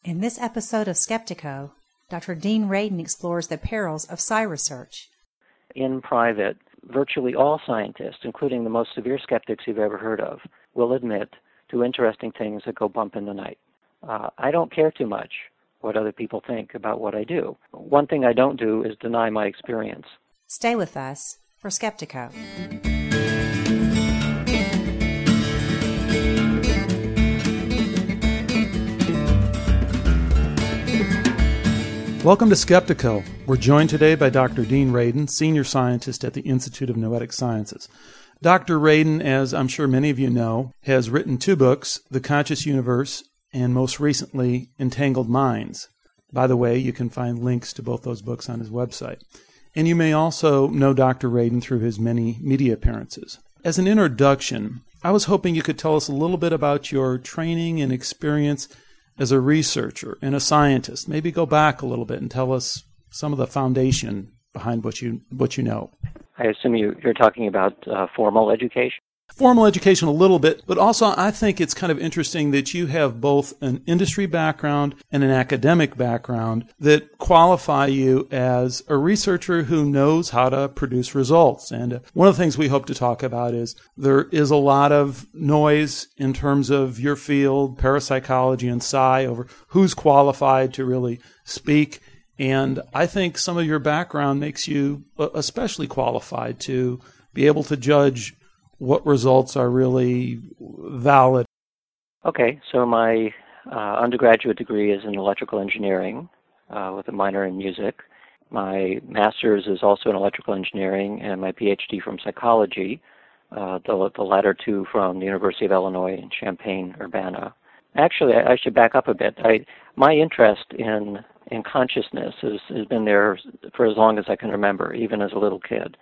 In this episode of Skeptiko, Dr. Dean Radin explores the perils of psi research. In private, virtually all scientists, including the most severe skeptics you've ever heard of, will admit to interesting things that go bump in the night. I don't care too much what other people think about what I do. One thing I don't do is deny my experience. Stay with us for Skeptiko. Welcome to Skeptiko. We're joined today by Dr. Dean Radin, Senior Scientist at the Institute of Noetic Sciences. Dr. Radin, as I'm sure many of you know, has written 2 books, The Conscious Universe and most recently, Entangled Minds. By the way, you can find links to both those books on his website. And you may also know Dr. Radin through his many media appearances. As an introduction, I was hoping you could tell us a little bit about your training and experience as a researcher and a scientist. Maybe go back a little bit and tell us some of the foundation behind what you know. I assume you're talking about formal education? Formal education a little bit, but also I think it's kind of interesting that you have both an industry background and an academic background that qualify you as a researcher who knows how to produce results. And one of the things we hope to talk about is there is a lot of noise in terms of your field, parapsychology and psi, over who's qualified to really speak. And I think some of your background makes you especially qualified to be able to judge what results are really valid. Okay, so my undergraduate degree is in electrical engineering with a minor in music. My master's is also in electrical engineering and my PhD from psychology, the latter 2 from the University of Illinois in Champaign-Urbana. Actually, I should back up a bit. My interest in consciousness has been there for as long as I can remember, even as a little kid.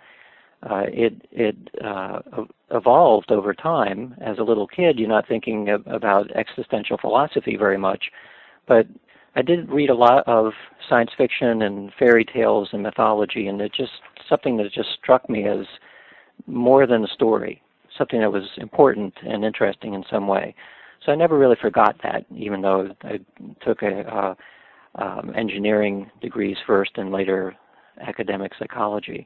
It evolved over time. As a little kid, you're not thinking about existential philosophy very much, but I did read a lot of science fiction and fairy tales and mythology, and it just something that just struck me as more than a story, something that was important and interesting in some way. So I never really forgot that, even though I took engineering degrees first and later academic psychology.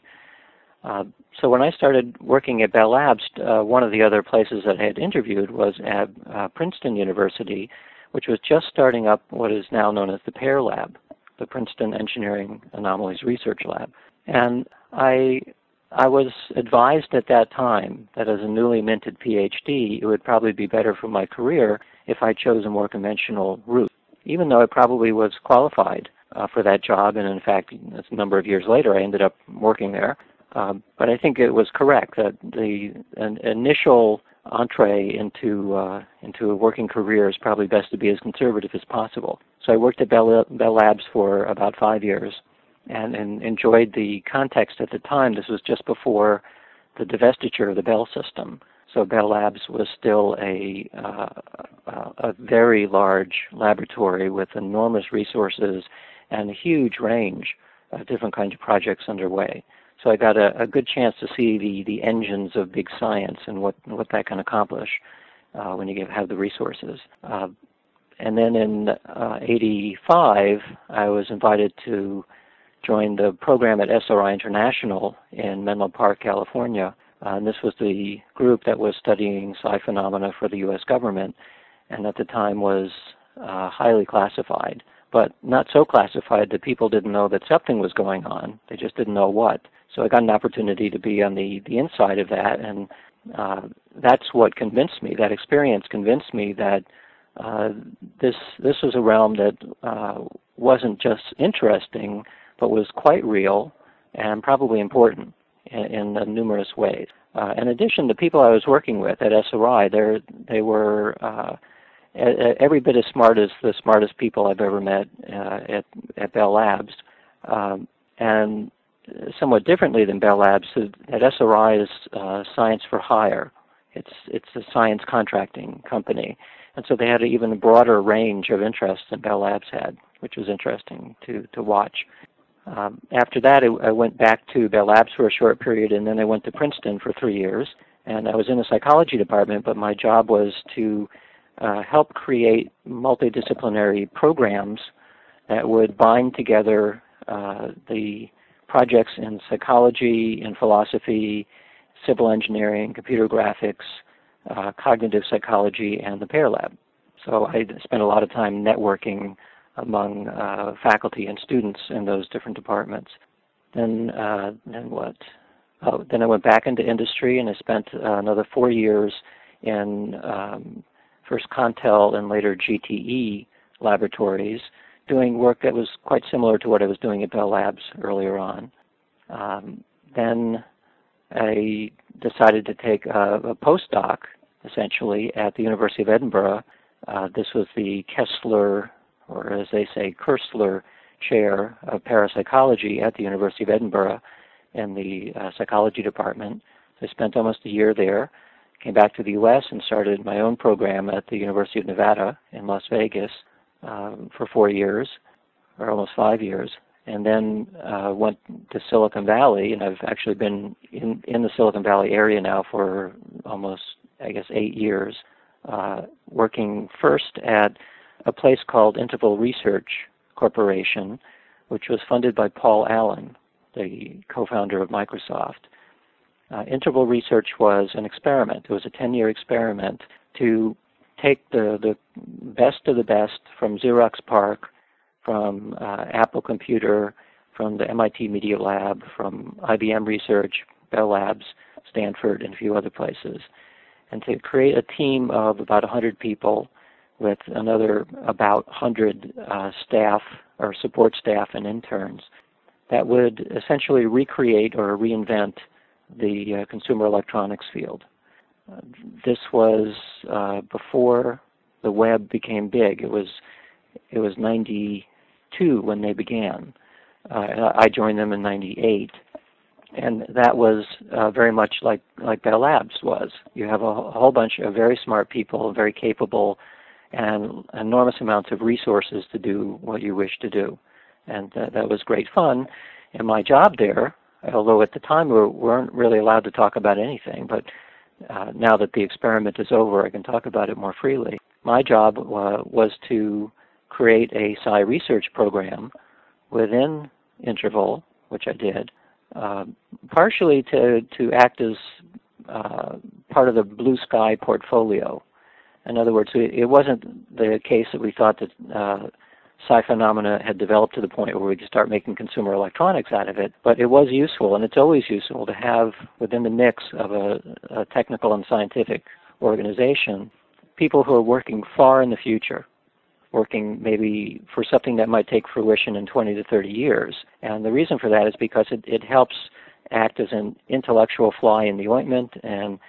So when I started working at Bell Labs, one of the other places that I had interviewed was at Princeton University, which was just starting up what is now known as the PEAR Lab, the Princeton Engineering Anomalies Research Lab. And I was advised at that time that as a newly minted PhD, it would probably be better for my career if I chose a more conventional route, even though I probably was qualified for that job. And in fact, a number of years later, I ended up working there. But I think it was correct that an initial entree into a working career is probably best to be as conservative as possible. So I worked at Bell Labs for about 5 years and enjoyed the context at the time. This was just before the divestiture of the Bell system. So Bell Labs was still a very large laboratory with enormous resources and a huge range of different kinds of projects underway. So I got a good chance to see the engines of big science and what that can accomplish when you have the resources. And then in '85, I was invited to join the program at SRI International in Menlo Park, California. And this was the group that was studying psi phenomena for the U.S. government, and at the time was highly classified, but not so classified that people didn't know that something was going on. They just didn't know what. So I got an opportunity to be on the inside of that, and that's what convinced me. That experience convinced me that this was a realm that wasn't just interesting, but was quite real and probably important in numerous ways. In addition, the people I was working with at SRI, they were every bit as smart as the smartest people I've ever met at Bell Labs, and somewhat differently than Bell Labs, at SRI is Science for Hire. It's a science contracting company, and so they had an even broader range of interests than Bell Labs had, which was interesting to watch. After that, I went back to Bell Labs for a short period, and then I went to Princeton for 3 years, and I was in the psychology department, but my job was to help create multidisciplinary programs that would bind together the projects in psychology, in philosophy, civil engineering, computer graphics, cognitive psychology, and the Pear Lab. So I spent a lot of time networking among faculty and students in those different departments. Then what? Oh, then I went back into industry, and I spent another 4 years in first Contel and later GTE laboratories, doing work that was quite similar to what I was doing at Bell Labs earlier on. Then I decided to take a postdoc, essentially, at the University of Edinburgh. This was the Kessler, or as they say, Kersler Chair of Parapsychology at the University of Edinburgh in the psychology department. I spent almost a year there, came back to the U.S. and started my own program at the University of Nevada in Las Vegas for 4 years, or almost 5 years, and then went to Silicon Valley, and I've actually been in the Silicon Valley area now for almost, 8 years, working first at a place called Interval Research Corporation, which was funded by Paul Allen, the co-founder of Microsoft. Interval Research was an experiment. It was a 10-year experiment to take the best of the best from Xerox PARC, from Apple Computer, from the MIT Media Lab, from IBM Research, Bell Labs, Stanford, and a few other places, and to create a team of about 100 people with another about 100 staff or support staff and interns that would essentially recreate or reinvent the consumer electronics field. This was before the web became big. It was 92 when they began. I joined them in 98. And that was very much like Bell Labs was. You have a whole bunch of very smart people, very capable, and enormous amounts of resources to do what you wish to do. And that was great fun. And my job there, although at the time we weren't really allowed to talk about anything, but now that the experiment is over, I can talk about it more freely. My job was to create a Psi research program within Interval, which I did, partially to act as part of the Blue Sky portfolio. In other words, it wasn't the case that we thought that Psi phenomena had developed to the point where we could start making consumer electronics out of it, but it was useful, and it's always useful to have within the mix of a technical and scientific organization people who are working far in the future, working maybe for something that might take fruition in 20 to 30 years. And the reason for that is because it helps act as an intellectual fly in the ointment, and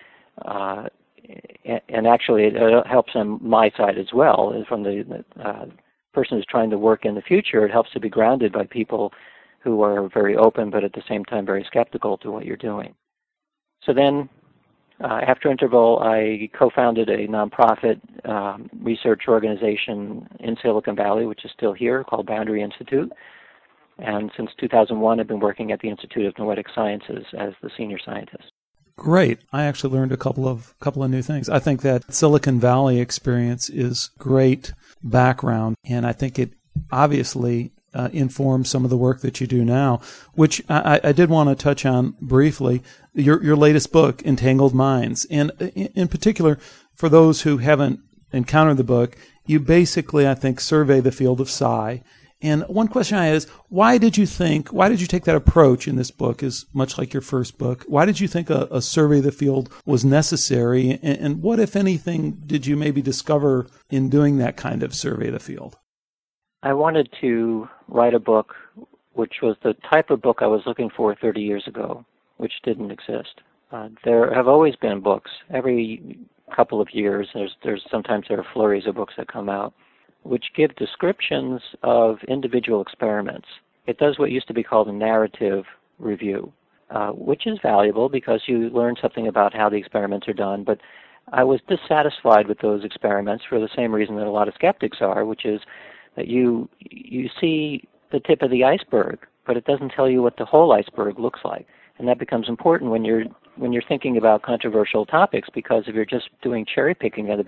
actually it helps on my side as well. From the person who's trying to work in the future, it helps to be grounded by people who are very open but at the same time very skeptical to what you're doing. So then, after Interval, I co-founded a nonprofit research organization in Silicon Valley, which is still here, called Boundary Institute. And since 2001, I've been working at the Institute of Noetic Sciences as the senior scientist. Great. I actually learned a couple of new things. I think that Silicon Valley experience is great background, and I think it obviously informs some of the work that you do now, which I did want to touch on briefly. Your latest book, Entangled Minds, and in particular, for those who haven't encountered the book, you basically, I think, survey the field of Psi. And one question I had is, why did you take that approach in this book, is much like your first book? Why did you think a survey of the field was necessary? And what, if anything, did you maybe discover in doing that kind of survey of the field? I wanted to write a book which was the type of book I was looking for 30 years ago, which didn't exist. There have always been books. Every couple of years, sometimes there are flurries of books that come out, which give descriptions of individual experiments. It does what used to be called a narrative review, which is valuable because you learn something about how the experiments are done. But I was dissatisfied with those experiments for the same reason that a lot of skeptics are, which is that you see the tip of the iceberg, but it doesn't tell you what the whole iceberg looks like. And that becomes important when you're thinking about controversial topics, because if you're just doing cherry picking of the best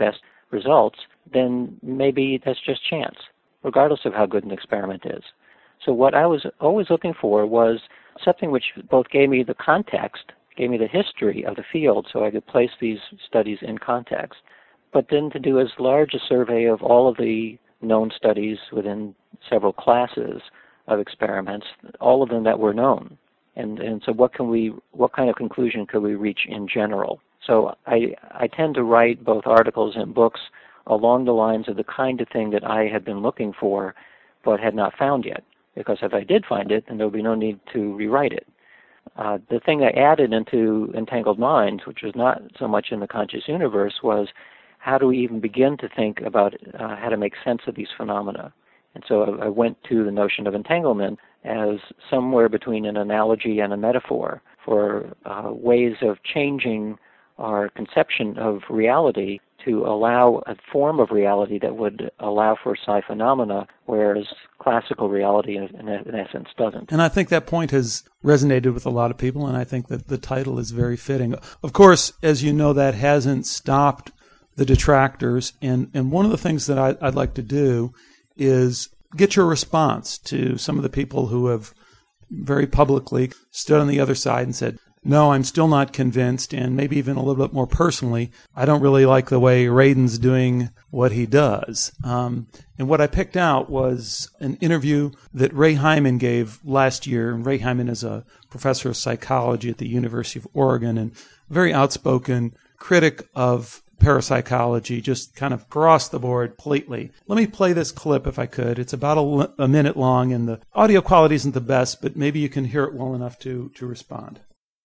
results, then maybe that's just chance, regardless of how good an experiment is. So what I was always looking for was something which both gave me the context, gave me the history of the field so I could place these studies in context, but then to do as large a survey of all of the known studies within several classes of experiments, all of them that were known. And so what kind of conclusion could we reach in general? So I tend to write both articles and books along the lines of the kind of thing that I had been looking for but had not found yet. Because if I did find it, then there would be no need to rewrite it. The thing I added into Entangled Minds, which was not so much in the conscious universe, was how do we even begin to think about how to make sense of these phenomena? And so I went to the notion of entanglement as somewhere between an analogy and a metaphor for ways of changing our conception of reality to allow a form of reality that would allow for psi phenomena, whereas classical reality, in essence, doesn't. And I think that point has resonated with a lot of people, and I think that the title is very fitting. Of course, as you know, that hasn't stopped the detractors, and one of the things that I'd like to do is get your response to some of the people who have very publicly stood on the other side and said, no, I'm still not convinced, and maybe even a little bit more personally, I don't really like the way Radin's doing what he does. And what I picked out was an interview that Ray Hyman gave last year. And Ray Hyman is a professor of psychology at the University of Oregon and a very outspoken critic of parapsychology, just kind of across the board completely. Let me play this clip if I could. It's about a minute long, and the audio quality isn't the best, but maybe you can hear it well enough to respond.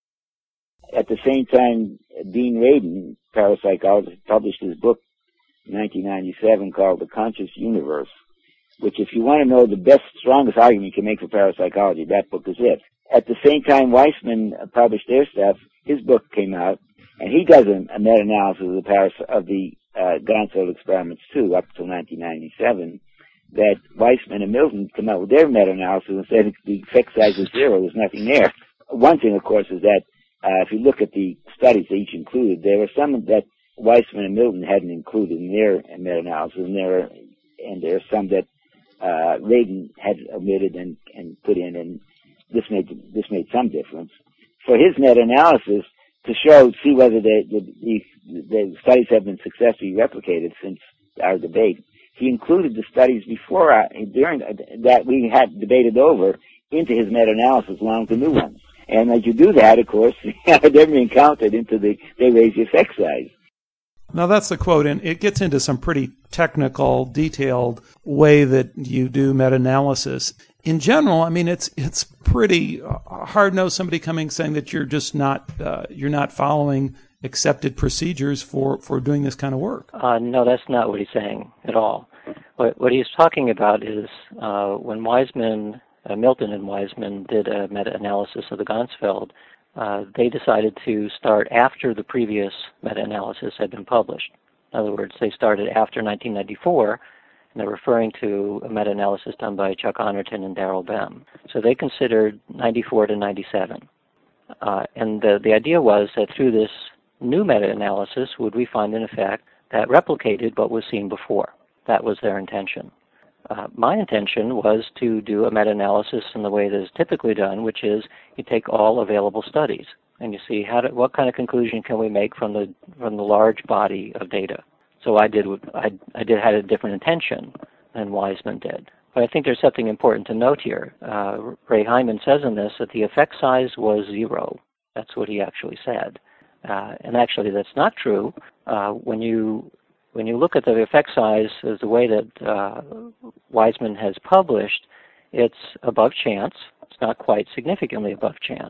At the same time, Dean Radin, parapsychologist, published his book in 1997 called The Conscious Universe, which, if you want to know the best, strongest argument you can make for parapsychology, that book is it. At the same time Weissman published their stuff, his book came out, and he does a meta-analysis of the Ganzfeld experiments too, up till 1997, that Weissman and Milton come out with their meta-analysis and said the effect size is zero, there's nothing there. One thing, of course, is that if you look at the studies they each included, there were some that Weissman and Milton hadn't included in their meta-analysis, and there are some that Radin had omitted and put in, and this made some difference. For his meta-analysis, to see whether the studies have been successfully replicated since our debate, he included the studies during that we had debated over into his meta-analysis along with the new ones. And as you do that, of course, they're being counted they raise the effect size. Now that's the quote, and it gets into some pretty technical, detailed way that you do meta-analysis. In general, I mean, it's pretty hard-nosed somebody coming saying that you're just not following accepted procedures for doing this kind of work. No, that's not what he's saying at all. What he's talking about is when Milton and Weissman did a meta-analysis of the Ganzfeld, they decided to start after the previous meta-analysis had been published. In other words, they started after 1994, and they're referring to a meta-analysis done by Chuck Honerton and Daryl Bem. So they considered 94 to 97. And the idea was that through this new meta-analysis, would we find an effect that replicated what was seen before? That was their intention. My intention was to do a meta-analysis in the way that is typically done, which is you take all available studies and you see what kind of conclusion can we make from the large body of data. So I had a different intention than Weissman did. But I think there's something important to note here. Ray Hyman says in this that the effect size was zero. That's what he actually said. And actually that's not true. When you look at the effect size as the way that Weissman has published, it's above chance. It's not quite significantly above chance.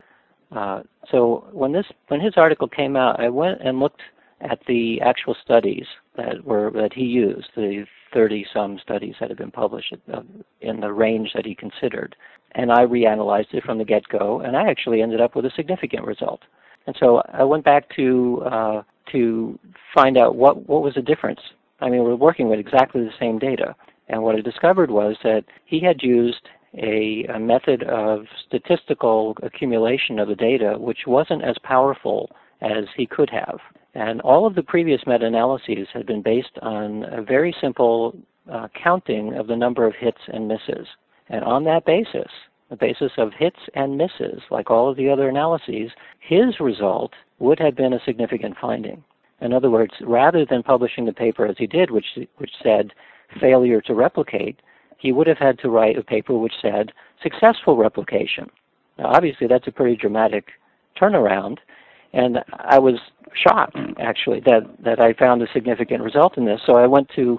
So when his article came out, I went and looked at the actual studies that he used, the 30-some studies that have been published in the range that he considered, and I reanalyzed it from the get-go, and I actually ended up with a significant result. And so I went back to find out what was the difference. I mean, we're working with exactly the same data. And what I discovered was that he had used a method of statistical accumulation of the data which wasn't as powerful as he could have. And all of the previous meta-analyses had been based on a very simple counting of the number of hits and misses. And on that basis, the basis of hits and misses, like all of the other analyses, his result would have been a significant finding. In other words, rather than publishing the paper as he did, which said failure to replicate, he would have had to write a paper which said successful replication. Now, obviously, that's a pretty dramatic turnaround, and I was shocked, actually, that I found a significant result in this. So I went to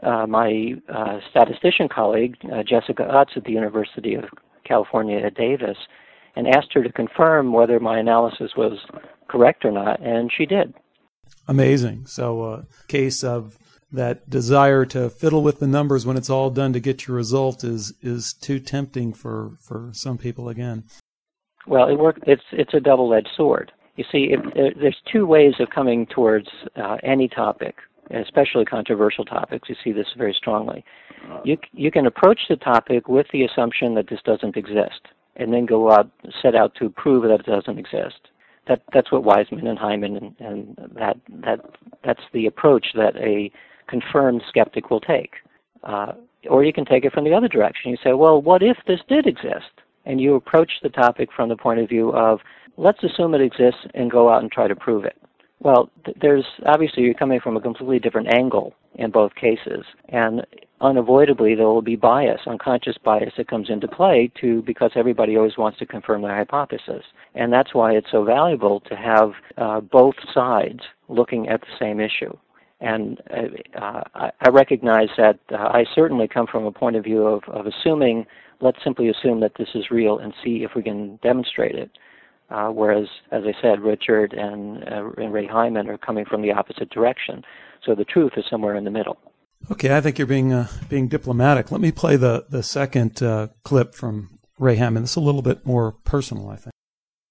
my statistician colleague, Jessica Utz at the University of California at Davis, and asked her to confirm whether my analysis was correct or not, and she did. Amazing. So a case of that desire to fiddle with the numbers when it's all done to get your result is too tempting for some people again. Well, it's a double-edged sword. You see, there's two ways of coming towards any topic, especially controversial topics. You see this very strongly. You can approach the topic with the assumption that this doesn't exist, and then set out to prove that it doesn't exist. That's what Wiseman and Hyman and that's the approach that a confirmed skeptic will take. Or you can take it from the other direction. You say, well, what if this did exist? And you approach the topic from the point of view of, let's assume it exists and go out and try to prove it. Well, there's obviously you're coming from a completely different angle in both cases, and unavoidably there will be bias, unconscious bias that comes into play because everybody always wants to confirm their hypothesis. And that's why it's so valuable to have both sides looking at the same issue. And I recognize that I certainly come from a point of view of assuming, let's simply assume that this is real and see if we can demonstrate it. Whereas, as I said, Richard and Ray Hyman are coming from the opposite direction. So the truth is somewhere in the middle. Okay, I think you're being diplomatic. Let me play the second clip from Ray Hyman. This is a little bit more personal, I think.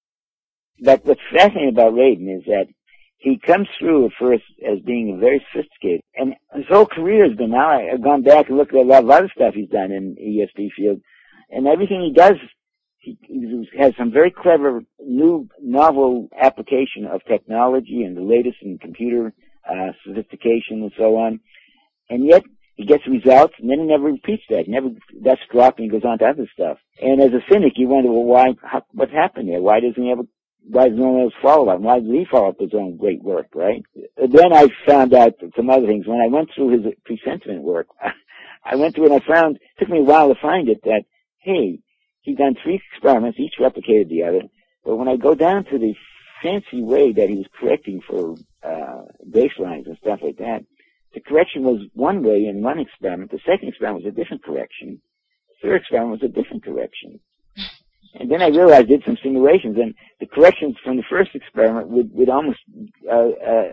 But what's fascinating about Radin is that he comes through at first as being very sophisticated, and his whole career has been, now I've gone back and looked at a lot of other stuff he's done in ESP field, and everything he does, he has some very clever, new, novel application of technology and the latest in computer sophistication and so on, and yet he gets results, and then he never repeats that. That's dropped and he goes on to other stuff. And as a cynic, you wonder, well, what happened there? Why does no one else follow up? Why did he follow up his own great work, right? Then I found out some other things. When I went through his presentiment work, I went through and it took me a while to find it that, hey, he'd done 3 experiments, each replicated the other, but when I go down to the fancy way that he was correcting for baselines and stuff like that, the correction was one way in one experiment, the second experiment was a different correction, the third experiment was a different correction. And then I realized I did some simulations, and the corrections from the first experiment would almost, and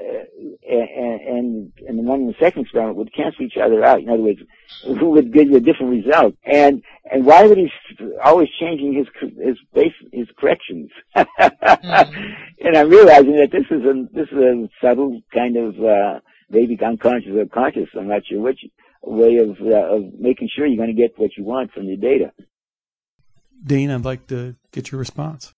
the one in the second experiment would cancel each other out. In other words, who would give you a different result? And why would he always changing his corrections? And I'm realizing that this is a subtle kind of maybe unconscious or conscious, I'm not sure which way of making sure you're going to get what you want from the data. Dean, I'd like to get your response.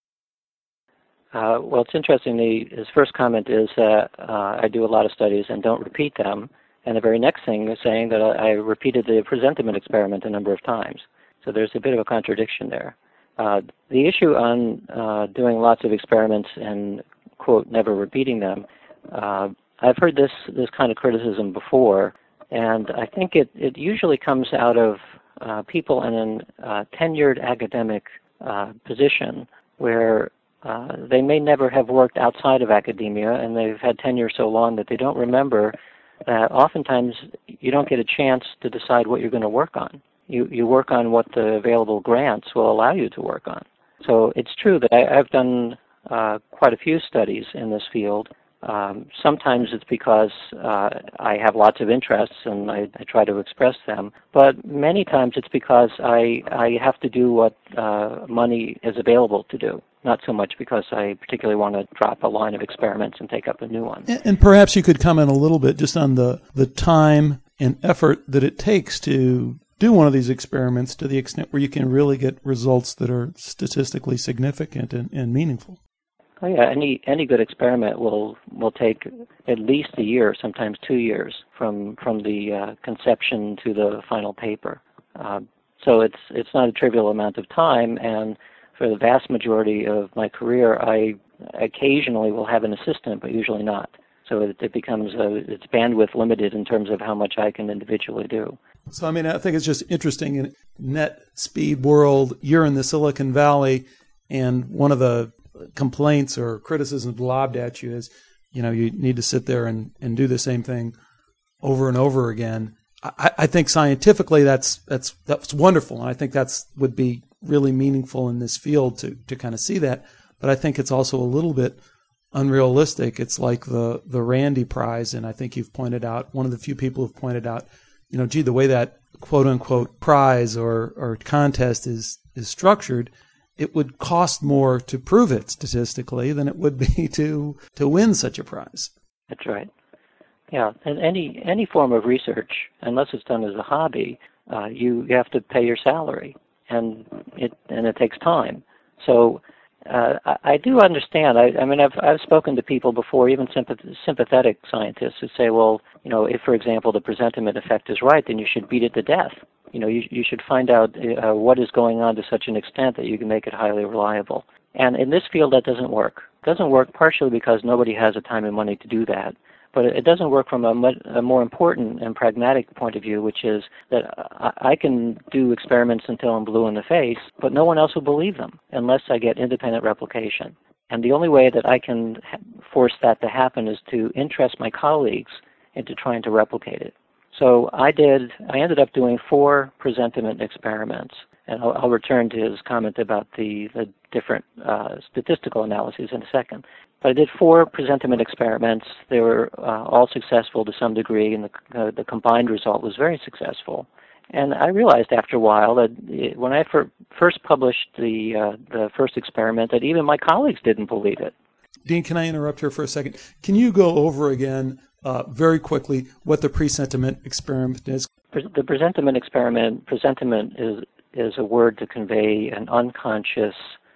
Well, it's interesting. His first comment is that I do a lot of studies and don't repeat them. And the very next thing is saying that I repeated the presentiment experiment a number of times. So there's a bit of a contradiction there. The issue on doing lots of experiments and, quote, never repeating them, I've heard this kind of criticism before, and I think it usually comes out of people in a tenured academic position where they may never have worked outside of academia, and they've had tenure so long that they don't remember that oftentimes you don't get a chance to decide what you're going to work on. You work on what the available grants will allow you to work on. So it's true that I've done quite a few studies in this field. Sometimes it's because I have lots of interests and I try to express them, but many times it's because I have to do what money is available to do, not so much because I particularly want to drop a line of experiments and take up a new one. And perhaps you could comment a little bit just on the time and effort that it takes to do one of these experiments to the extent where you can really get results that are statistically significant and meaningful. Oh yeah, any good experiment will take at least a year, sometimes 2 years, from the conception to the final paper. So it's not a trivial amount of time, and for the vast majority of my career, I occasionally will have an assistant, but usually not. So it becomes it's bandwidth limited in terms of how much I can individually do. So, I mean, I think it's just interesting in net speed world, you're in the Silicon Valley, and one of the complaints or criticisms lobbed at you is, you need to sit there and do the same thing over and over again. I think scientifically that's wonderful, and I think would be really meaningful in this field to kind of see that. But I think it's also a little bit unrealistic. It's like the Randi Prize, and I think you've pointed out, one of the few people who've pointed out, the way that quote unquote prize or contest is structured, it would cost more to prove it statistically than it would be to win such a prize. That's right. Yeah, and any form of research, unless it's done as a hobby, you have to pay your salary, and it takes time. So I do understand. I mean, I've spoken to people before, even sympathetic scientists, who say, well, if, for example, the presentiment effect is right, then you should beat it to death. You should find out what is going on to such an extent that you can make it highly reliable. And in this field, that doesn't work. It doesn't work partially because nobody has the time and money to do that. But it doesn't work from a more important and pragmatic point of view, which is that I can do experiments until I'm blue in the face, but no one else will believe them unless I get independent replication. And the only way that I can force that to happen is to interest my colleagues into trying to replicate it. So I ended up doing 4 presentiment experiments, and I'll return to his comment about the different statistical analyses in a second. But I did 4 presentiment experiments. They were all successful to some degree, and the combined result was very successful. And I realized after a while that when I first published the first experiment, that even my colleagues didn't believe it. Dean, can I interrupt here for a second? Can you go over again very quickly what the presentiment experiment is? The presentiment experiment, presentiment is a word to convey an unconscious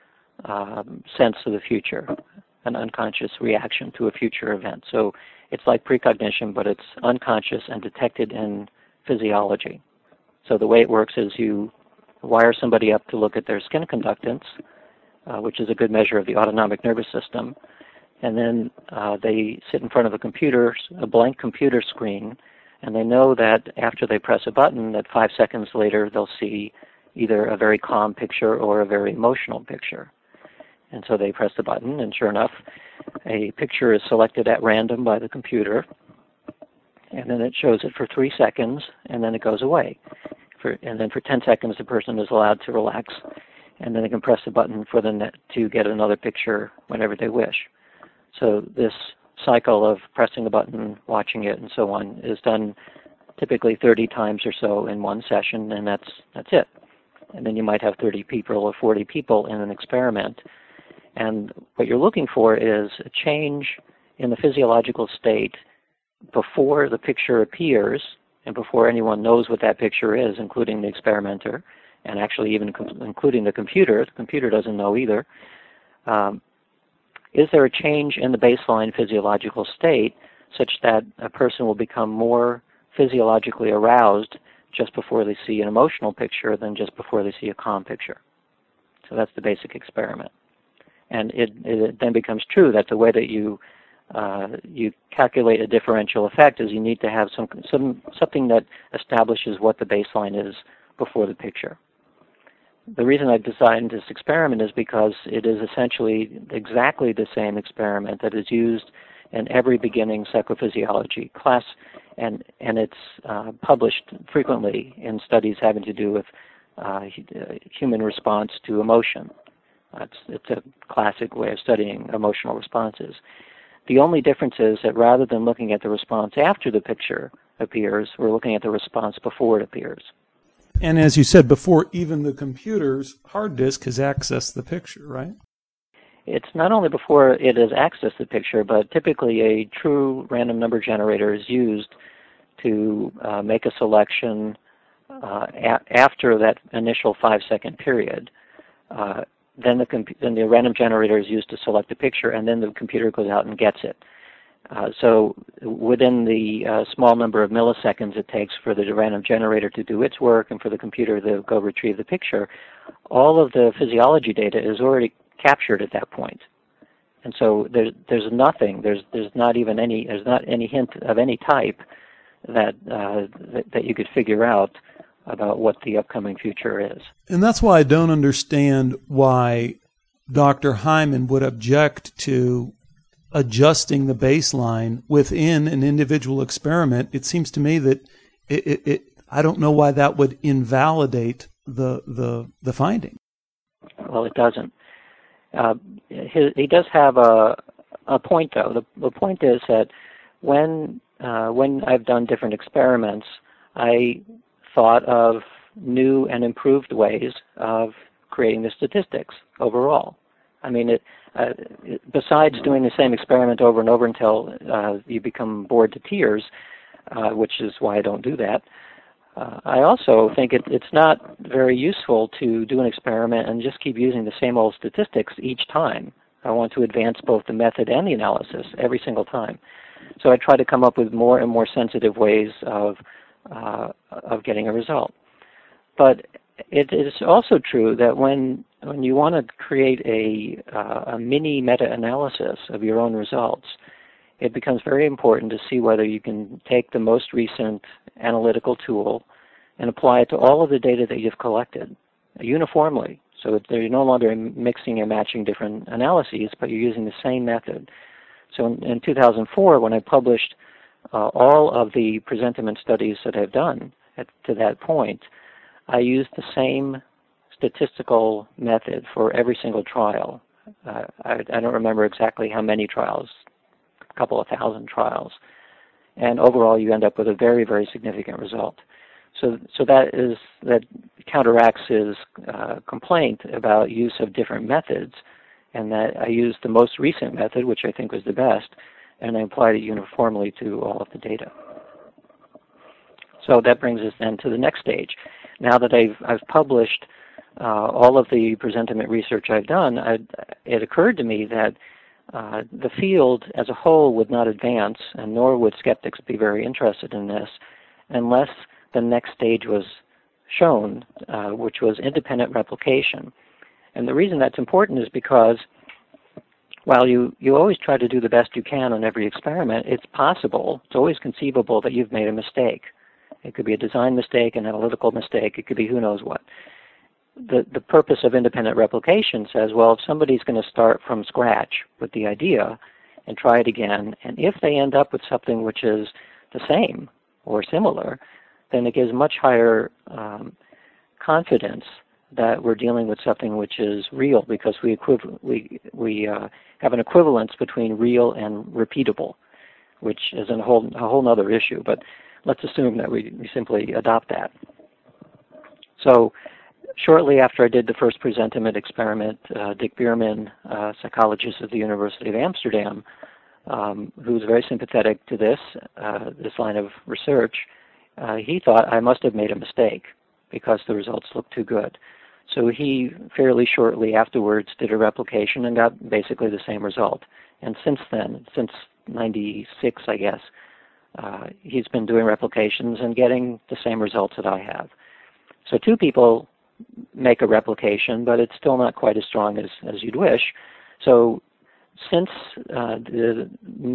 sense of the future, an unconscious reaction to a future event. So it's like precognition, but it's unconscious and detected in physiology. So the way it works is you wire somebody up to look at their skin conductance, which is a good measure of the autonomic nervous system, and then they sit in front of a blank computer screen, and they know that after they press a button, that 5 seconds later they'll see either a very calm picture or a very emotional picture. And so they press the button, and sure enough, a picture is selected at random by the computer, and then it shows it for 3 seconds, and then it goes away. And then for 10 seconds, the person is allowed to relax, and then they can press the button to get another picture whenever they wish. So this cycle of pressing the button, watching it, and so on is done typically 30 times or so in one session, and that's it. And then you might have 30 people or 40 people in an experiment. And what you're looking for is a change in the physiological state before the picture appears and before anyone knows what that picture is, including the experimenter, and actually even including the computer. The computer doesn't know either. Is there a change in the baseline physiological state such that a person will become more physiologically aroused just before they see an emotional picture than just before they see a calm picture? So that's the basic experiment. And it then becomes true that the way that you calculate a differential effect is you need to have something that establishes what the baseline is before the picture. The reason I designed this experiment is because it is essentially exactly the same experiment that is used in every beginning psychophysiology class, and it's published frequently in studies having to do with human response to emotion. It's a classic way of studying emotional responses. The only difference is that rather than looking at the response after the picture appears, we're looking at the response before it appears. And as you said before, even the computer's hard disk has accessed the picture, right? It's not only before it has accessed the picture, but typically a true random number generator is used to make a selection after that initial 5-second period. then the random generator is used to select a picture, and then the computer goes out and gets it. So within the small number of milliseconds it takes for the random generator to do its work and for the computer to go retrieve the picture, all of the physiology data is already captured at that point. And so there's nothing, there's not any hint of any type that you could figure out about what the upcoming future is. And that's why I don't understand why Dr. Hyman would object to adjusting the baseline within an individual experiment. It seems to me that I don't know why that would invalidate the finding. Well, it doesn't. He does have a point, though. The point is that when I've done different experiments, I thought of new and improved ways of creating the statistics overall. I mean, besides doing the same experiment over and over until you become bored to tears, which is why I don't do that, I also think it's not very useful to do an experiment and just keep using the same old statistics each time. I want to advance both the method and the analysis every single time. So I try to come up with more and more sensitive ways of getting a result. But it is also true that when you want to create a mini meta-analysis of your own results, it becomes very important to see whether you can take the most recent analytical tool and apply it to all of the data that you've collected uniformly. So you're no longer mixing and matching different analyses, but you're using the same method. So in 2004, when I published all of the presentiment studies that I've done to that point, I used the same statistical method for every single trial. I don't remember exactly how many trials, a couple of thousand trials. And overall, you end up with a very, very significant result. So that counteracts his complaint about use of different methods, and that I used the most recent method, which I think was the best, and I applied it uniformly to all of the data. So that brings us then to the next stage. Now that I've published all of the presentiment research I've done, it occurred to me that the field as a whole would not advance, and nor would skeptics be very interested in this, unless the next stage was shown, which was independent replication. And the reason that's important is because while you always try to do the best you can on every experiment, it's possible, it's always conceivable that you've made a mistake. It could be a design mistake, an analytical mistake, it could be who knows what. The purpose of independent replication says, well, if somebody's going to start from scratch with the idea and try it again, and if they end up with something which is the same or similar, then it gives much higher confidence that we're dealing with something which is real, because we have an equivalence between real and repeatable, which is a whole other issue. But let's assume that we simply adopt that. So shortly after I did the first presentiment experiment, Dick Bierman, psychologist at the University of Amsterdam, who was very sympathetic to this line of research, he thought I must have made a mistake because the results looked too good. So he fairly shortly afterwards did a replication and got basically the same result. And since then, since 96, I guess, he's been doing replications and getting the same results that I have. So two people make a replication, but it's still not quite as strong as you'd wish. So since the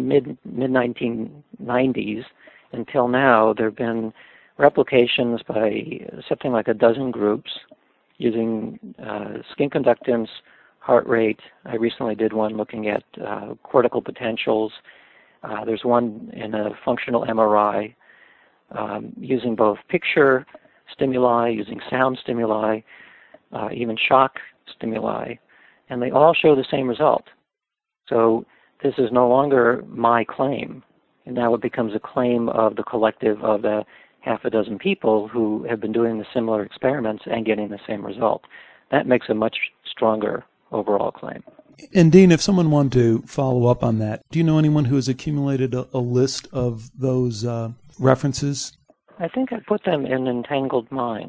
mid-1990s until now, there have been replications by something like a dozen groups using skin conductance, heart rate. I recently did one looking at cortical potentials. There's one in a functional MRI using both picture stimuli, using sound stimuli, even shock stimuli, and they all show the same result. So this is no longer my claim, and now it becomes a claim of the collective of the half a dozen people who have been doing the similar experiments and getting the same result. That makes a much stronger overall claim. And Dean, if someone wanted to follow up on that, do you know anyone who has accumulated a list of those references? I think I put them in Entangled Minds.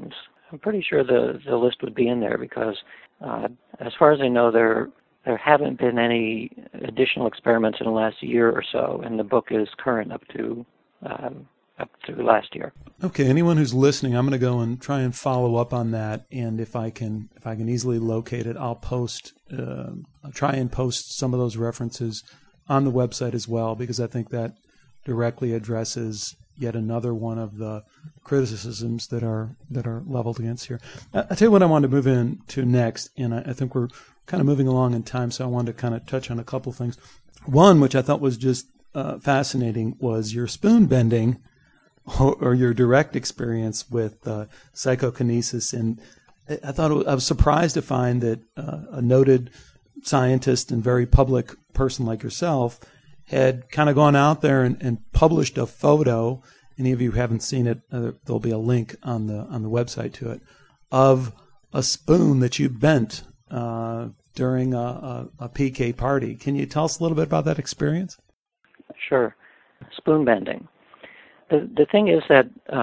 I'm pretty sure the list would be in there because, as far as I know, there haven't been any additional experiments in the last year or so, and the book is current up to last year. Okay, anyone who's listening, I'm going to go and try and follow up on that, and if I can easily locate it, I'll try and post some of those references on the website as well, because I think that directly addresses yet another one of the criticisms that are leveled against here. I'll tell you what I want to move into next, and I think we're kind of moving along in time, so I wanted to kind of touch on a couple things. One, which I thought was just fascinating, was your spoon bending or your direct experience with psychokinesis. And I was surprised to find that a noted scientist and very public person like yourself had kind of gone out there and published a photo. Any of you who haven't seen it, there'll be a link on the website to it, of a spoon that you bent during a PK party. Can you tell us a little bit about that experience? Sure. Spoon bending. The thing is that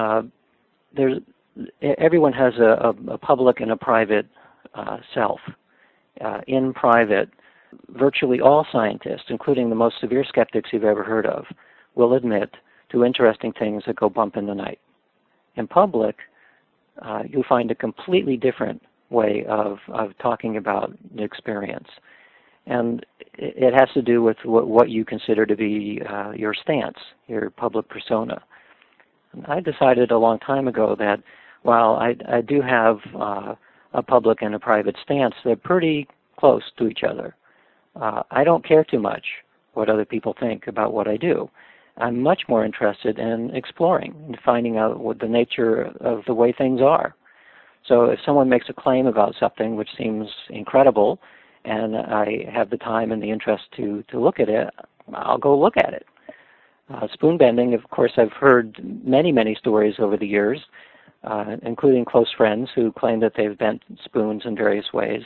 everyone has a public and a private self. In private, virtually all scientists, including the most severe skeptics you've ever heard of, will admit to interesting things that go bump in the night. In public, you'll find a completely different way of talking about the experience. And it has to do with what you consider to be your stance, your public persona. And I decided a long time ago that while I do have a public and a private stance, they're pretty close to each other. I don't care too much what other people think about what I do. I'm much more interested in exploring and finding out what the nature of the way things are. So if someone makes a claim about something which seems incredible, and I have the time and the interest to look at it, I'll go look at it. Spoon bending, of course, I've heard many, many stories over the years, including close friends who claim that they've bent spoons in various ways.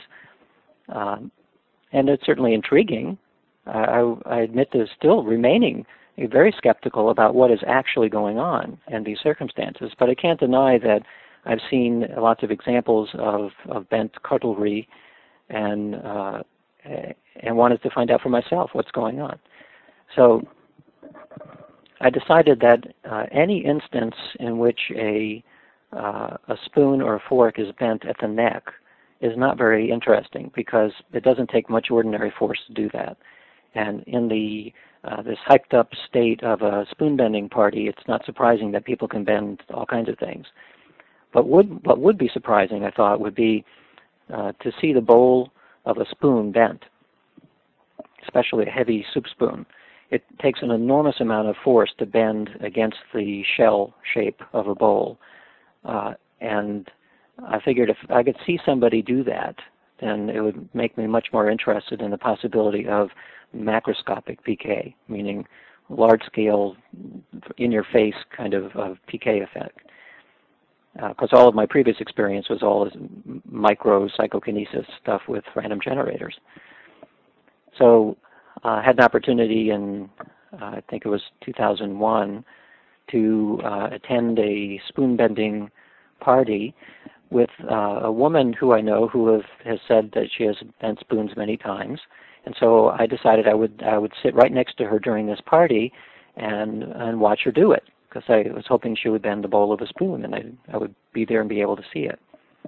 And it's certainly intriguing. I admit to still remaining very skeptical about what is actually going on in these circumstances, but I can't deny that I've seen lots of examples of bent cutlery and wanted to find out for myself what's going on. So I decided that any instance in which a spoon or a fork is bent at the neck is not very interesting because it doesn't take much ordinary force to do that. And in this hyped up state of a spoon bending party, it's not surprising that people can bend all kinds of things. But what would be surprising, I thought, would be to see the bowl of a spoon bent, especially a heavy soup spoon. It takes an enormous amount of force to bend against the shell shape of a bowl. And I figured if I could see somebody do that, then it would make me much more interested in the possibility of macroscopic PK, meaning large-scale, in-your-face kind of PK effect. Because all of my previous experience was all this micro psychokinesis stuff with random generators. So I had an opportunity in, I think it was 2001, to attend a spoon bending party with a woman who I know who has said that she has bent spoons many times. And so I decided I would sit right next to her during this party and watch her do it, because I was hoping she would bend the bowl of a spoon, and I would be there and be able to see it.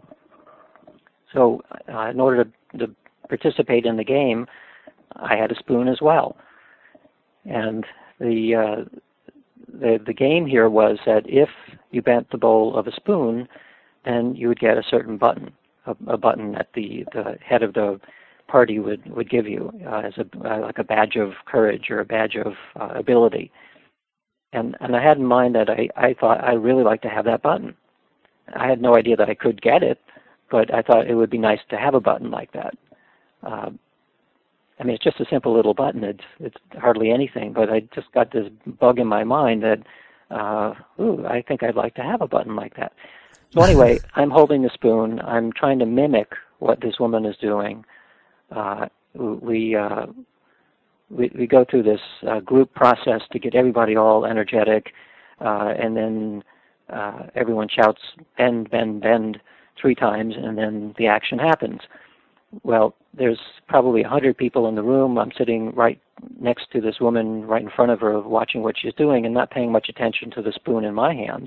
So in order to participate in the game, I had a spoon as well. And the game here was that if you bent the bowl of a spoon, then you would get a certain button, a button that the head of the party would give you as like a badge of courage or a badge of ability. And I had in mind that I thought I'd really like to have that button. I had no idea that I could get it, but I thought it would be nice to have a button like that. I mean, it's just a simple little button. It's hardly anything, but I just got this bug in my mind that, I think I'd like to have a button like that. So anyway, I'm holding the spoon. I'm trying to mimic what this woman is doing. We go through this group process to get everybody all energetic, and then everyone shouts, bend, bend, bend, 3 times, and then the action happens. Well, there's probably 100 people in the room. I'm sitting right next to this woman, right in front of her, watching what she's doing and not paying much attention to the spoon in my hand.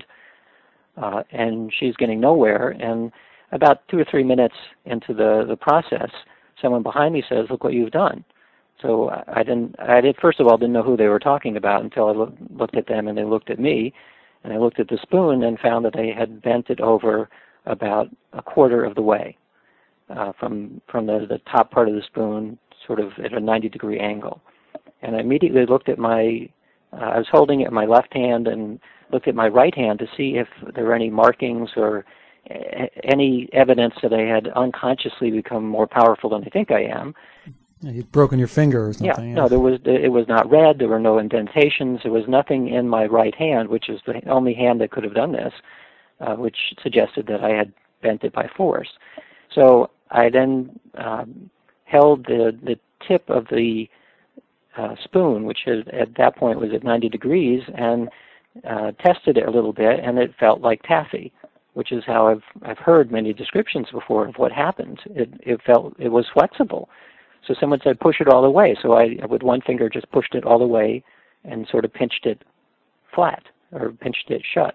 And she's getting nowhere. And about 2 or 3 minutes into the process, someone behind me says, "Look what you've done." So I first of all, didn't know who they were talking about until I looked at them and they looked at me. And I looked at the spoon and found that they had bent it over about a quarter of the way. From the top part of the spoon, sort of at a 90-degree angle. And I immediately looked at I was holding it in my left hand and looked at my right hand to see if there were any markings or any evidence that I had unconsciously become more powerful than I think I am. Yeah, you'd broken your finger or something. Yeah, no, it was not red, there were no indentations, there was nothing in my right hand, which is the only hand that could have done this, which suggested that I had bent it by force. So I then held the tip of the spoon, which at that point was at 90 degrees, and tested it a little bit, and it felt like taffy, which is how I've heard many descriptions before of what happened. It was flexible. So someone said, push it all the way. So I, with one finger, just pushed it all the way and sort of pinched it flat, or pinched it shut.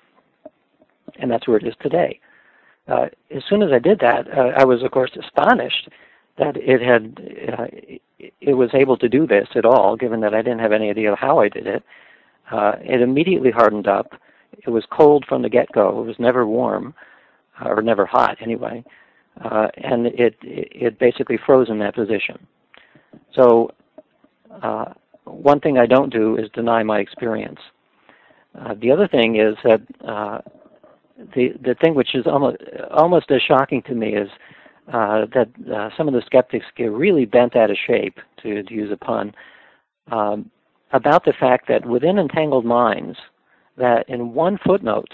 And that's where it is today. As soon as I did that, I was, of course, astonished that it was able to do this at all, given that I didn't have any idea how I did it. It immediately hardened up. It was cold from the get-go. It was never warm, or never hot anyway. And it basically froze in that position. So one thing I don't do is deny my experience. The other thing is that the thing which is almost as shocking to me is that some of the skeptics get really bent out of shape, to use a pun, about the fact that within Entangled Minds, that in one footnote,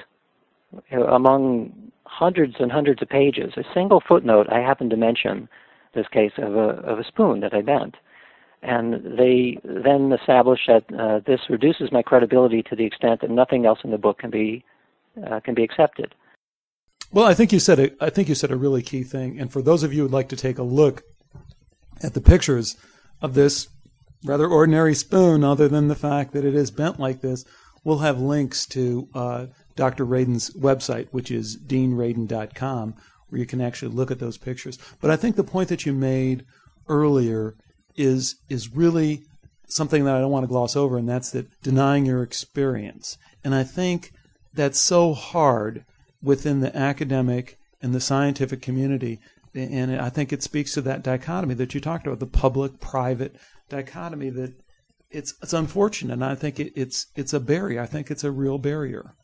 among hundreds and hundreds of pages, a single footnote, I happened to mention this case of a spoon that I bent. And they then established that this reduces my credibility to the extent that nothing else in the book can be accepted. Well, I think you said a really key thing. And for those of you who would like to take a look at the pictures of this rather ordinary spoon, other than the fact that it is bent like this, we'll have links to Dr. Radin's website, which is deanradin.com, where you can actually look at those pictures. But I think the point that you made earlier is really something that I don't want to gloss over, and that's that denying your experience. And I think that's so hard within the academic and the scientific community, and I think it speaks to that dichotomy that you talked about, the public-private dichotomy, that it's unfortunate, and I think it's a barrier. I think it's a real barrier.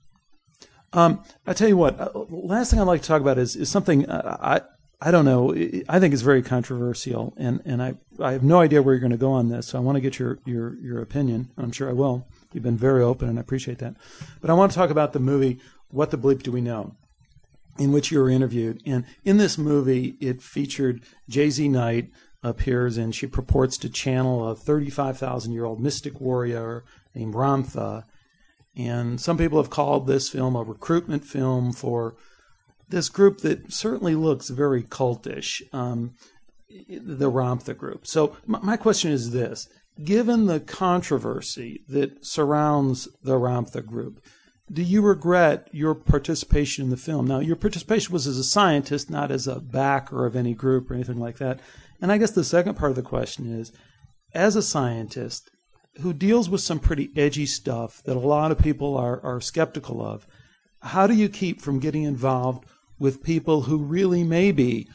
I tell you what, last thing I'd like to talk about is something I don't know. I think it's very controversial, and I have no idea where you're going to go on this. So I want to get your opinion. I'm sure I will. You've been very open, and I appreciate that. But I want to talk about the movie What the Bleep Do We Know?, in which you were interviewed. And in this movie, it featured J.Z. Knight appears, and she purports to channel a 35,000-year-old mystic warrior named Ramtha. And some people have called this film a recruitment film for this group that certainly looks very cultish, the Ramtha group. So my question is this. Given the controversy that surrounds the Ramtha group, do you regret your participation in the film? Now, your participation was as a scientist, not as a backer of any group or anything like that. And I guess the second part of the question is, as a scientist who deals with some pretty edgy stuff that a lot of people are skeptical of, how do you keep from getting involved with people who really may be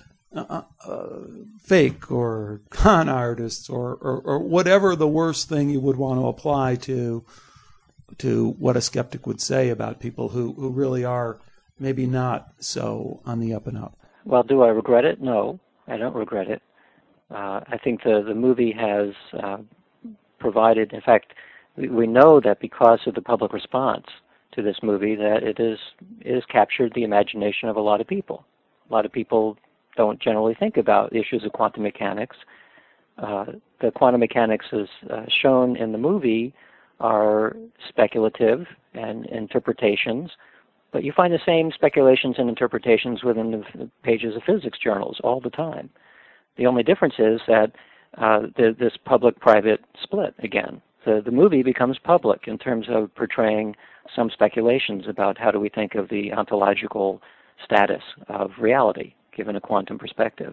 fake or con artists or whatever the worst thing you would want to apply to what a skeptic would say about people who really are maybe not so on the up and up? Well, do I regret it? No, I don't regret it. I think the movie has provided, in fact, we know that because of the public response to this movie, that it has captured the imagination of a lot of people. A lot of people don't generally think about issues of quantum mechanics. The quantum mechanics as shown in the movie are speculative and interpretations, But you find the same speculations and interpretations within the pages of physics journals all the time. The only difference is that this public-private split again. The movie becomes public in terms of portraying some speculations about how do we think of the ontological status of reality, given a quantum perspective.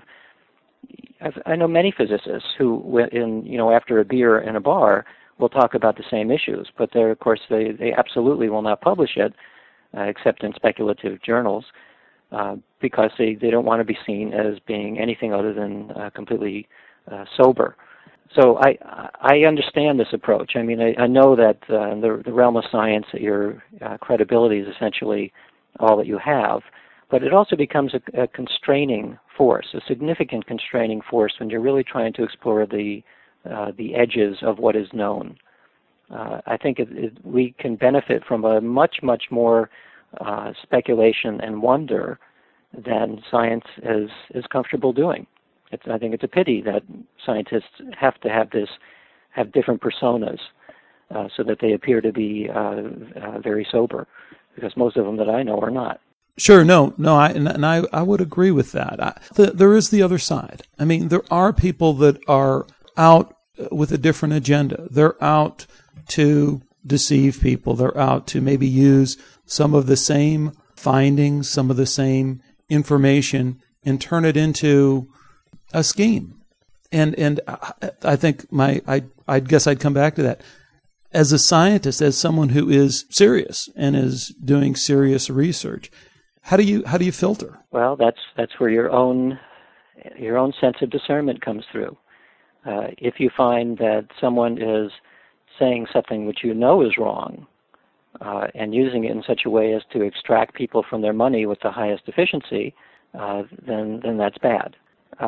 I know many physicists who, after a beer in a bar, will talk about the same issues, but of course, they absolutely will not publish it, except in speculative journals, because they don't want to be seen as being anything other than completely sober. So I understand this approach. I mean, I know that in the realm of science, that your credibility is essentially all that you have, but it also becomes a constraining force, a significant constraining force when you're really trying to explore the edges of what is known. I think we can benefit from a much, much more speculation and wonder than science is comfortable doing. I think it's a pity that scientists have to have different personas so that they appear to be very sober, because most of them that I know are not. Sure, no, I would agree with that. There is the other side. I mean, there are people that are out with a different agenda. They're out to deceive people. They're out to maybe use some of the same findings, some of the same information, and turn it into a scheme. And I think I guess I'd come back to that. As a scientist, as someone who is serious and is doing serious research, how do you filter? Well, that's where your own sense of discernment comes through. If you find that someone is saying something which you know is wrong, and using it in such a way as to extract people from their money with the highest efficiency, then that's bad.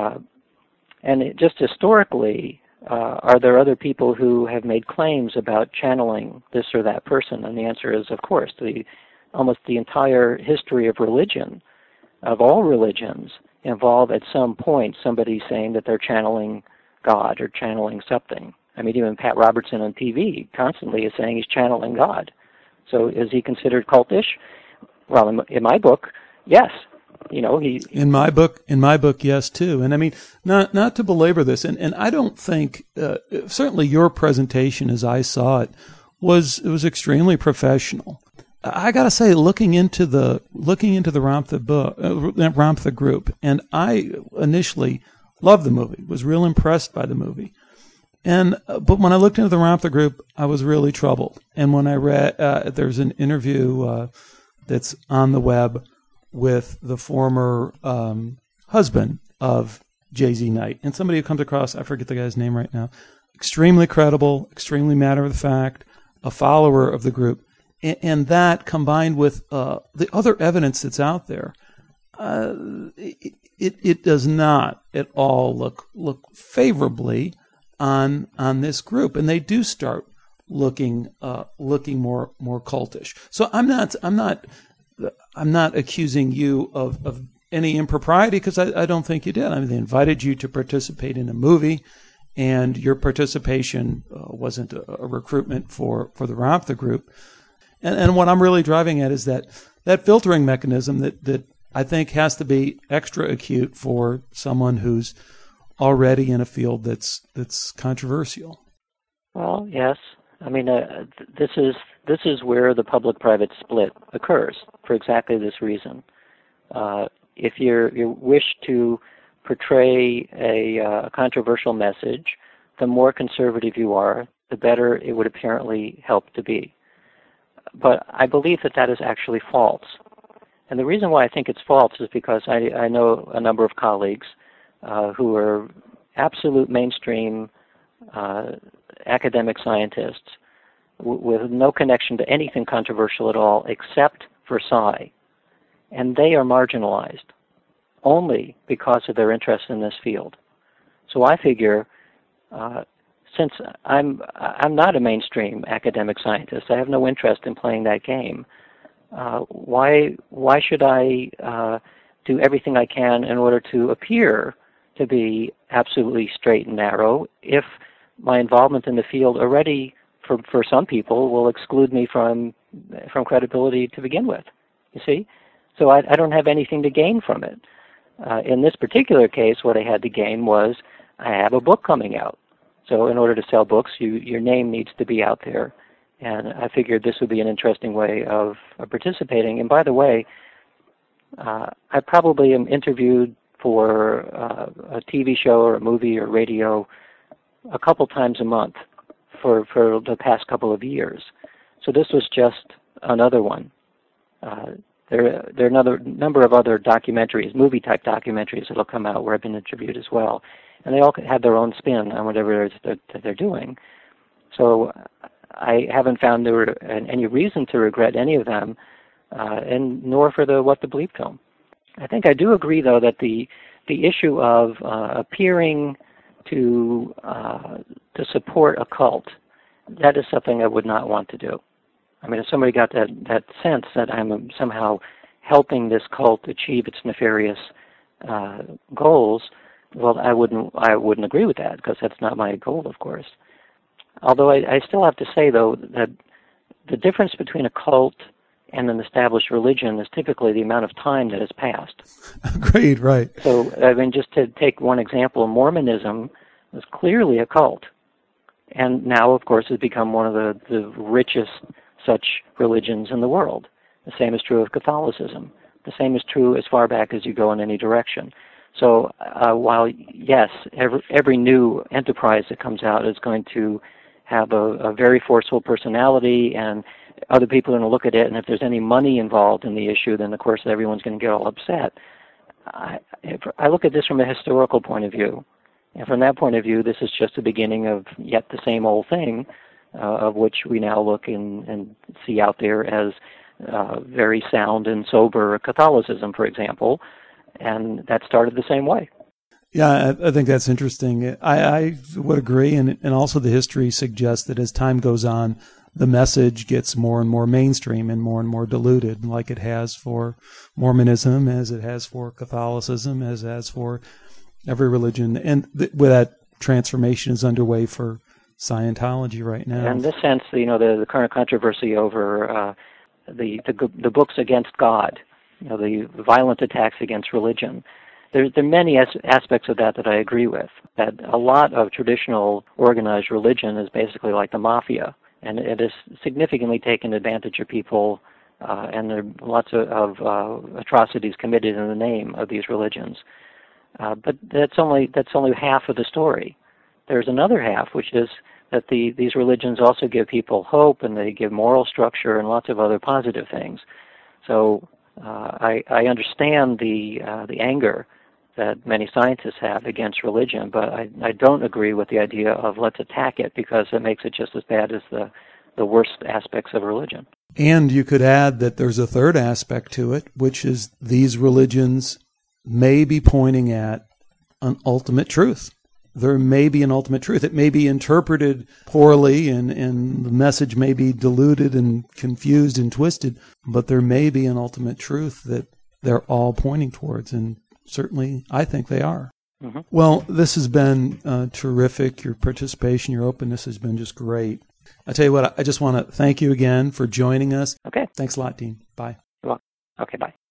And just historically, are there other people who have made claims about channeling this or that person? And the answer is, of course. Almost the entire history of religion, of all religions, involve at some point somebody saying that they're channeling God or channeling something. I mean, even Pat Robertson on TV constantly is saying he's channeling God. So is he considered cultish? Well, in my book, yes. In my book, yes too. And I mean, not to belabor this, and I don't think certainly your presentation, as I saw it, was extremely professional. I got to say, looking into the Ramtha group, and I initially loved the movie, was real impressed by the movie, but when I looked into the Ramtha group, I was really troubled. And when I read, there's an interview that's on the web with the former husband of J.Z. Knight, and somebody who comes across, I forget the guy's name right now, extremely credible, extremely matter of fact, a follower of the group. And that, combined with the other evidence that's out there, it does not at all look favorably on this group, and they do start looking more cultish. So I'm not accusing you of any impropriety, because I don't think you did. I mean, they invited you to participate in a movie, and your participation wasn't a recruitment for the Ramtha group. And what I'm really driving at is that filtering mechanism that I think has to be extra acute for someone who's already in a field that's controversial. Well, yes. I mean, this is where the public-private split occurs for exactly this reason. If you wish to portray a controversial message, the more conservative you are, the better it would apparently help to be. But I believe that is actually false. And the reason why I think it's false is because I know a number of colleagues who are absolute mainstream academic scientists with no connection to anything controversial at all except for psi. And they are marginalized only because of their interest in this field. So I figure, since I'm not a mainstream academic scientist, I have no interest in playing that game. Why should I do everything I can in order to appear to be absolutely straight and narrow if my involvement in the field already, for some people, will exclude me from credibility to begin with? You see? So I don't have anything to gain from it. In this particular case, what I had to gain was I have a book coming out. So in order to sell books, your name needs to be out there. And I figured this would be an interesting way of participating. And by the way, I probably am interviewed for a TV show or a movie or radio a couple times a month for the past couple of years. So this was just another one. There are another number of other documentaries, movie-type documentaries that will come out where I've been interviewed as well. And they all have their own spin on whatever it is that they're doing. So I haven't found there were any reason to regret any of them, and nor for the What to Believe film. I think I do agree, though, that the issue of appearing to support a cult, that is something I would not want to do. I mean, if somebody got that sense that I'm somehow helping this cult achieve its nefarious goals, well, I wouldn't agree with that, because that's not my goal, of course. Although I still have to say, though, that the difference between a cult and an established religion is typically the amount of time that has passed. Agreed, right. So, I mean, just to take one example, Mormonism was clearly a cult. And now, of course, has become one of the richest such religions in the world. The same is true of Catholicism. The same is true as far back as you go in any direction. So while, yes, every new enterprise that comes out is going to have a very forceful personality, and other people are going to look at it, and if there's any money involved in the issue, then of course everyone's going to get all upset. I look at this from a historical point of view. And from that point of view, this is just the beginning of yet the same old thing, of which we now look and see out there as very sound and sober Catholicism, for example, and that started the same way. Yeah, I think that's interesting. I would agree, and also the history suggests that as time goes on, the message gets more and more mainstream and more diluted, like it has for Mormonism, as it has for Catholicism, as it has for every religion. And with that transformation is underway for Scientology right now. And in this sense, the current controversy over the books against God, the violent attacks against religion, there are many aspects of that I agree with. That a lot of traditional organized religion is basically like the mafia, and it has significantly taken advantage of people, and there are lots of atrocities committed in the name of these religions. But that's only half of the story. There's another half, which is that these religions also give people hope, and they give moral structure and lots of other positive things. So I understand the anger that many scientists have against religion, but I don't agree with the idea of let's attack it, because it makes it just as bad as the worst aspects of religion. And you could add that there's a third aspect to it, which is these religions may be pointing at an ultimate truth. There may be an ultimate truth. It may be interpreted poorly, and the message may be diluted and confused and twisted, but there may be an ultimate truth that they're all pointing towards, and certainly I think they are. Mm-hmm. Well, this has been terrific. Your participation, your openness has been just great. I tell you what, I just want to thank you again for joining us. Okay. Thanks a lot, Dean. Bye. Well, okay, bye.